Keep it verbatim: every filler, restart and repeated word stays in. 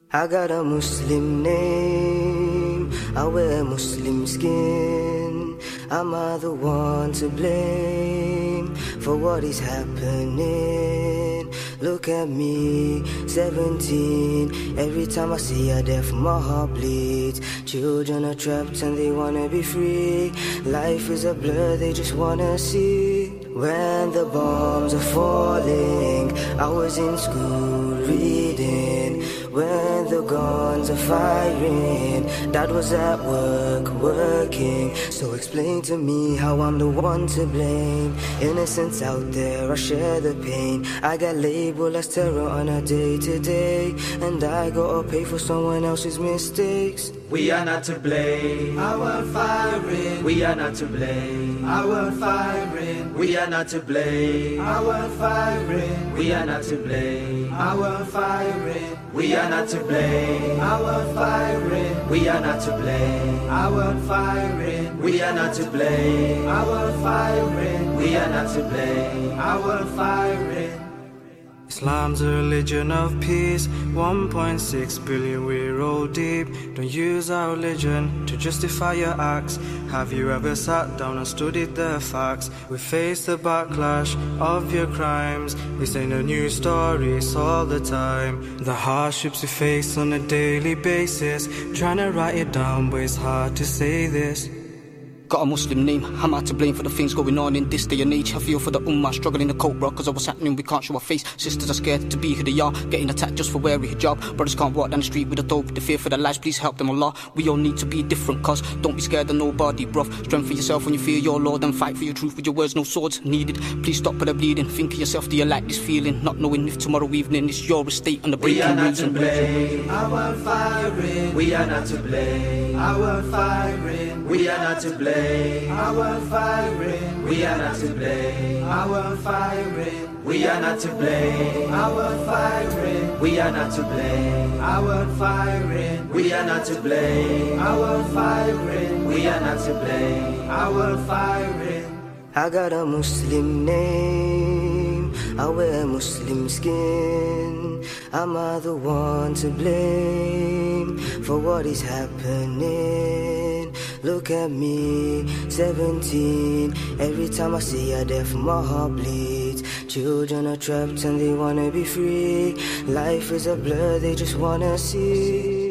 I got a Muslim name, I wear Muslim skin. Am I the one to blame for what is happening? Look at me, seventeen. Every time I see a death, my heart bleeds. Children are trapped and they wanna be free. Life is a blur, they just wanna see. When the bombs are falling, I was in school reading. When the guns are firing, Dad was at work, working. So explain to me how I'm the one to blame. Innocents out there, I share the pain. I got labeled as terror on a day-to-day, and I gotta pay for someone else's mistakes. We are not to blame. I weren't firing. We are not to blame. I weren't firing. We are not to blame. I weren't firing. We are not to blame. I weren't firing. We are not to blame. I weren't firing. We are not to blame. I weren't firing. We are not to blame. I weren't firing. We are not to blame. I weren't firing. Islam's a religion of peace. one point six billion, we're all deep. Don't use our religion to justify your acts. Have you ever sat down and studied the facts? We face the backlash of your crimes. This ain't a new story, it's all the time. The hardships we face on a daily basis. Trying to write it down, but it's hard to say this. Got a Muslim name, am I to blame for the things going on in this day and age? I feel for the ummah, struggling to cope, bro, cause of what's happening, we can't show our face. Sisters are scared to be who they are, getting attacked just for wearing hijab. Brothers can't walk down the street with a dope, they fear for their lives, please help them, Allah. We all need to be different, cause don't be scared of nobody, bruv. Strengthen yourself when you fear your Lord, and fight for your truth with your words, no swords needed. Please stop with the bleeding, think of yourself, do you like this feeling? Not knowing if tomorrow evening is your estate and the breaking reason. We are not reason. to blame. I weren't firing. We are not to blame. I weren't firing. We are not to blame. I weren't firing. We are not to blame. I weren't firing. We are not to blame. I weren't firing. We are not to blame. I weren't firing. We are not to blame. I weren't firing. We are not to blame. I weren't firing. I got a Muslim name, I wear Muslim skin. Am I the one to blame for what is happening? Look at me, seventeen. Every time I see a death, my heart bleeds. Children are trapped and they wanna be free. Life is a blur, they just wanna see.